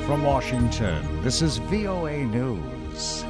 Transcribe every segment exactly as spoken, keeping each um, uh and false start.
From Washington, this is V O A News.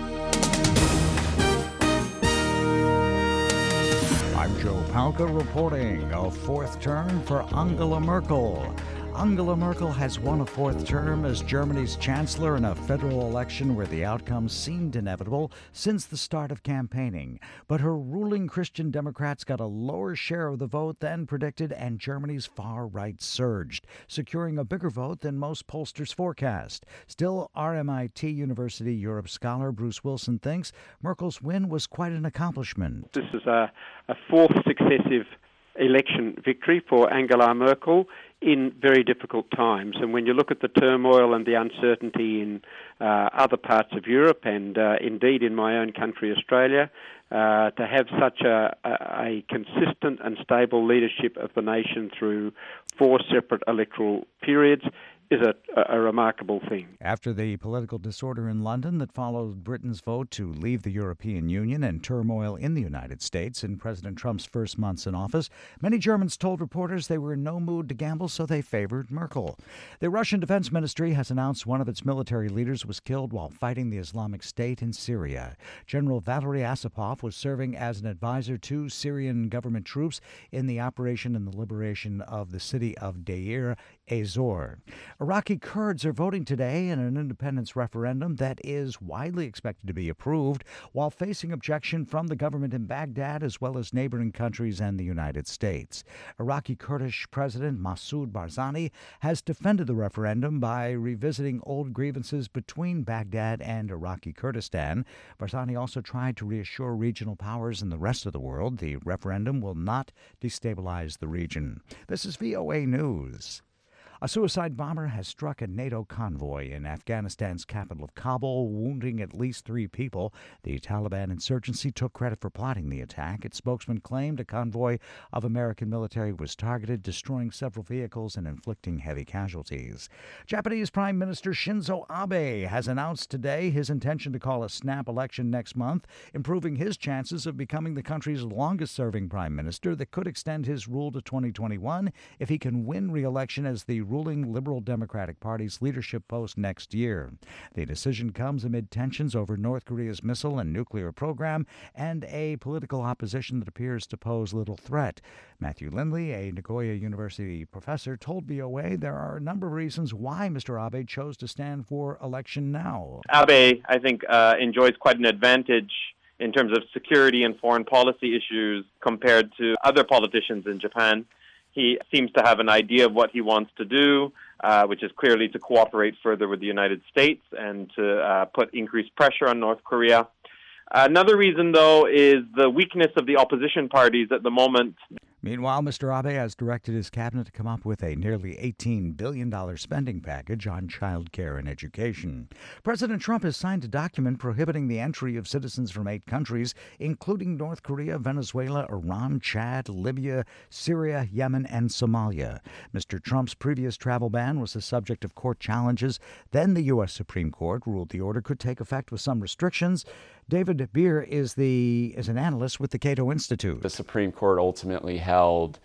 I'm Joe Palca reporting a fourth term for Angela Merkel. Angela Merkel has won a fourth term as Germany's chancellor in a federal election where the outcome seemed inevitable since the start of campaigning. But her ruling Christian Democrats got a lower share of the vote than predicted, and Germany's far right surged, securing a bigger vote than most pollsters forecast. Still, R M I T University Europe scholar Bruce Wilson thinks Merkel's win was quite an accomplishment. This is a, a fourth successive election victory for Angela Merkel in very difficult times. And when you look at the turmoil and the uncertainty in uh, other parts of Europe and uh, indeed in my own country, Australia, uh, to have such a, a, a consistent and stable leadership of the nation through four separate electoral periods is a, a remarkable thing. After the political disorder in London that followed Britain's vote to leave the European Union and turmoil in the United States in President Trump's first months in office, many Germans told reporters they were in no mood to gamble, so they favored Merkel. The Russian Defense Ministry has announced one of its military leaders was killed while fighting the Islamic State in Syria. General Valery Asapov was serving as an advisor to Syrian government troops in the operation in the liberation of the city of Deir ez-Zor. Iraqi Kurds are voting today in an independence referendum that is widely expected to be approved, while facing objection from the government in Baghdad as well as neighboring countries and the United States. Iraqi Kurdish President Masoud Barzani has defended the referendum by revisiting old grievances between Baghdad and Iraqi Kurdistan. Barzani also tried to reassure regional powers in the rest of the world the referendum will not destabilize the region. This is V O A News. A suicide bomber has struck a NATO convoy in Afghanistan's capital of Kabul, wounding at least three people. The Taliban insurgency took credit for plotting the attack. Its spokesman claimed a convoy of American military was targeted, destroying several vehicles and inflicting heavy casualties. Japanese Prime Minister Shinzo Abe has announced today his intention to call a snap election next month, improving his chances of becoming the country's longest-serving prime minister that could extend his rule to twenty twenty-one if he can win re-election as the ruling Liberal Democratic Party's leadership post next year. The decision comes amid tensions over North Korea's missile and nuclear program and a political opposition that appears to pose little threat. Matthew Lindley, a Nagoya University professor, told V O A there are a number of reasons why Mister Abe chose to stand for election now. Abe, I think, uh, enjoys quite an advantage in terms of security and foreign policy issues compared to other politicians in Japan. He seems to have an idea of what he wants to do, uh, which is clearly to cooperate further with the United States and to uh, put increased pressure on North Korea. Another reason, though, is the weakness of the opposition parties at the moment. Meanwhile, Mister Abe has directed his cabinet to come up with a nearly eighteen billion dollars spending package on child care and education. President Trump has signed a document prohibiting the entry of citizens from eight countries, including North Korea, Venezuela, Iran, Chad, Libya, Syria, Yemen, and Somalia. Mister Trump's previous travel ban was the subject of court challenges. Then the U S Supreme Court ruled the order could take effect with some restrictions. David Beer is the is an analyst with the Cato Institute. The Supreme Court ultimately held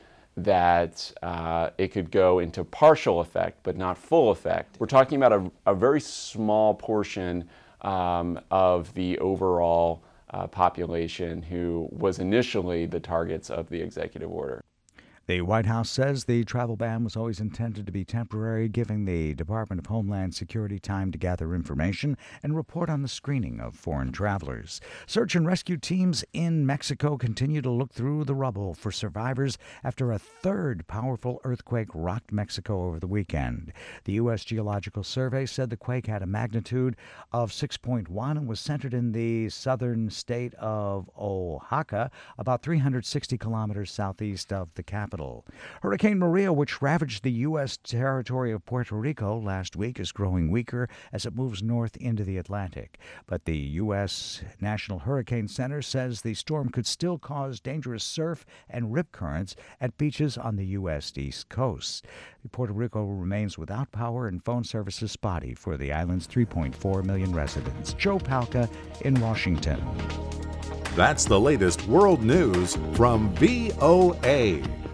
that uh, it could go into partial effect, but not full effect. We're talking about a, a very small portion um, of the overall uh, population who was initially the targets of the executive order. The White House says the travel ban was always intended to be temporary, giving the Department of Homeland Security time to gather information and report on the screening of foreign travelers. Search and rescue teams in Mexico continue to look through the rubble for survivors after a third powerful earthquake rocked Mexico over the weekend. The U S Geological Survey said the quake had a magnitude of six point one and was centered in the southern state of Oaxaca, about three hundred sixty kilometers southeast of the capital. Hurricane Maria, which ravaged the U S territory of Puerto Rico last week, is growing weaker as it moves north into the Atlantic. But the U S National Hurricane Center says the storm could still cause dangerous surf and rip currents at beaches on the U S East Coast. Puerto Rico remains without power and phone services spotty for the island's three point four million residents. Joe Palca in Washington. That's the latest world news from V O A.